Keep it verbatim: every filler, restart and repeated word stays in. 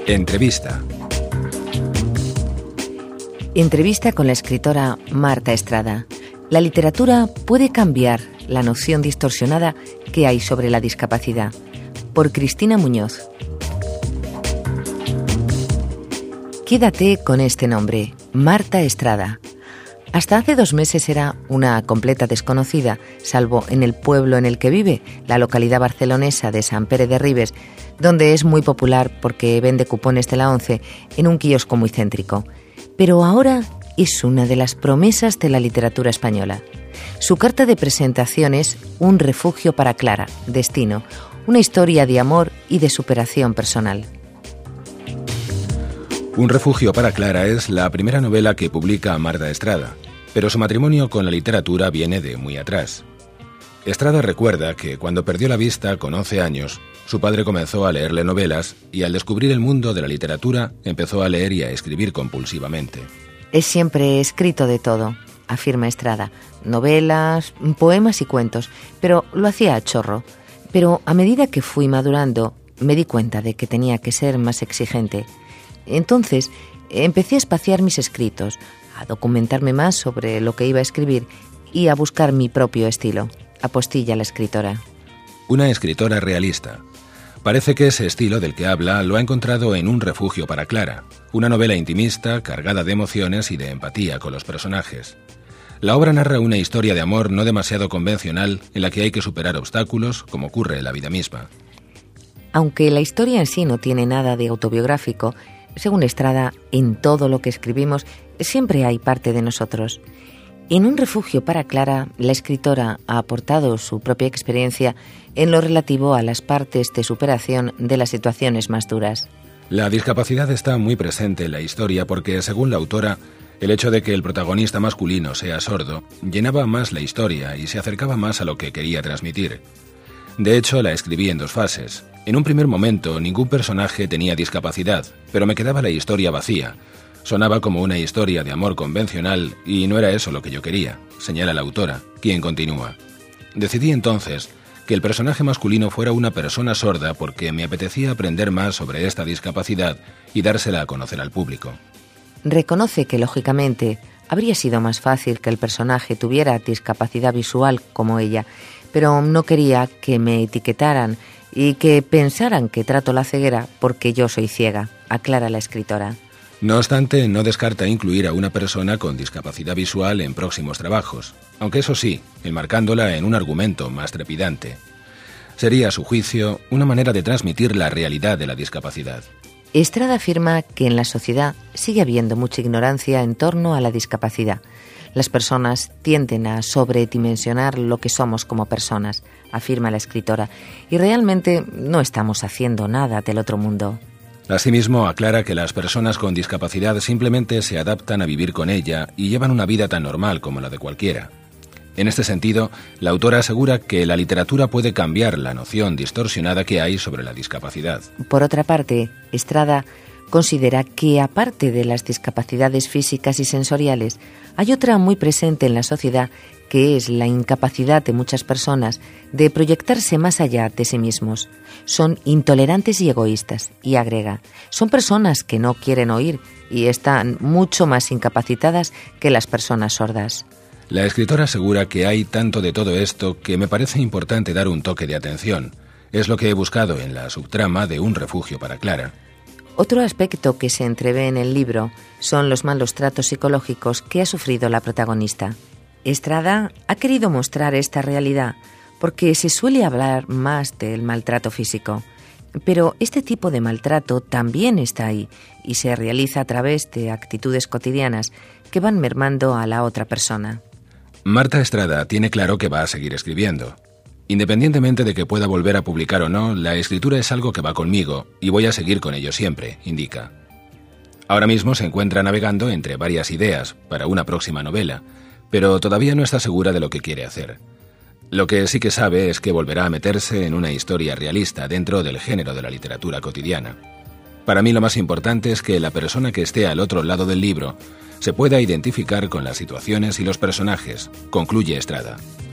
Entrevista. Entrevista con la escritora Marta Estrada. La literatura puede cambiar la noción distorsionada que hay sobre la discapacidad. Por Cristina Muñoz. Quédate con este nombre, Marta Estrada. Hasta hace dos meses era una completa desconocida, salvo en el pueblo en el que vive, la localidad barcelonesa de Sant Pere de Ribes, donde es muy popular porque vende cupones de la ONCE en un quiosco muy céntrico. Pero ahora es una de las promesas de la literatura española. Su carta de presentación es Un refugio para Clara, Destino, una historia de amor y de superación personal. Un refugio para Clara es la primera novela que publica Marta Estrada, pero su matrimonio con la literatura viene de muy atrás. Estrada recuerda que cuando perdió la vista con once años, su padre comenzó a leerle novelas y al descubrir el mundo de la literatura empezó a leer y a escribir compulsivamente. He siempre escrito de todo, afirma Estrada, novelas, poemas y cuentos, pero lo hacía a chorro. Pero a medida que fui madurando, me di cuenta de que tenía que ser más exigente. Entonces empecé a espaciar mis escritos, a documentarme más sobre lo que iba a escribir y a buscar mi propio estilo, apostilla la escritora. Una escritora realista. Parece que ese estilo del que habla lo ha encontrado en Un refugio para Clara, una novela intimista cargada de emociones y de empatía con los personajes. La obra narra una historia de amor no demasiado convencional en la que hay que superar obstáculos, como ocurre en la vida misma. Aunque la historia en sí no tiene nada de autobiográfico, según Estrada, en todo lo que escribimos siempre hay parte de nosotros. En Un refugio para Clara, la escritora ha aportado su propia experiencia en lo relativo a las partes de superación de las situaciones más duras. La discapacidad está muy presente en la historia porque, según la autora, el hecho de que el protagonista masculino sea sordo llenaba más la historia y se acercaba más a lo que quería transmitir. De hecho, la escribí en dos fases. En un primer momento, ningún personaje tenía discapacidad, pero me quedaba la historia vacía. Sonaba como una historia de amor convencional y no era eso lo que yo quería, señala la autora, quien continúa. Decidí entonces que el personaje masculino fuera una persona sorda porque me apetecía aprender más sobre esta discapacidad y dársela a conocer al público. Reconoce que, lógicamente, habría sido más fácil que el personaje tuviera discapacidad visual como ella, pero no quería que me etiquetaran y que pensaran que trato la ceguera porque yo soy ciega, aclara la escritora. No obstante, no descarta incluir a una persona con discapacidad visual en próximos trabajos, aunque eso sí, enmarcándola en un argumento más trepidante. Sería, a su juicio, una manera de transmitir la realidad de la discapacidad. Estrada afirma que en la sociedad sigue habiendo mucha ignorancia en torno a la discapacidad. Las personas tienden a sobredimensionar lo que somos como personas, afirma la escritora, y realmente no estamos haciendo nada del otro mundo. Asimismo, aclara que las personas con discapacidad simplemente se adaptan a vivir con ella y llevan una vida tan normal como la de cualquiera. En este sentido, la autora asegura que la literatura puede cambiar la noción distorsionada que hay sobre la discapacidad. Por otra parte, Estrada considera que, aparte de las discapacidades físicas y sensoriales, hay otra muy presente en la sociedad, que es la incapacidad de muchas personas de proyectarse más allá de sí mismos. Son intolerantes y egoístas, y agrega, son personas que no quieren oír y están mucho más incapacitadas que las personas sordas. La escritora asegura que hay tanto de todo esto que me parece importante dar un toque de atención. Es lo que he buscado en la subtrama de Un refugio para Clara. Otro aspecto que se entrevé en el libro son los malos tratos psicológicos que ha sufrido la protagonista. Estrada ha querido mostrar esta realidad porque se suele hablar más del maltrato físico. Pero este tipo de maltrato también está ahí y se realiza a través de actitudes cotidianas que van mermando a la otra persona. Marta Estrada tiene claro que va a seguir escribiendo. Independientemente de que pueda volver a publicar o no, la escritura es algo que va conmigo y voy a seguir con ello siempre, indica. Ahora mismo se encuentra navegando entre varias ideas para una próxima novela, pero todavía no está segura de lo que quiere hacer. Lo que sí que sabe es que volverá a meterse en una historia realista dentro del género de la literatura cotidiana. Para mí lo más importante es que la persona que esté al otro lado del libro se pueda identificar con las situaciones y los personajes, concluye Estrada.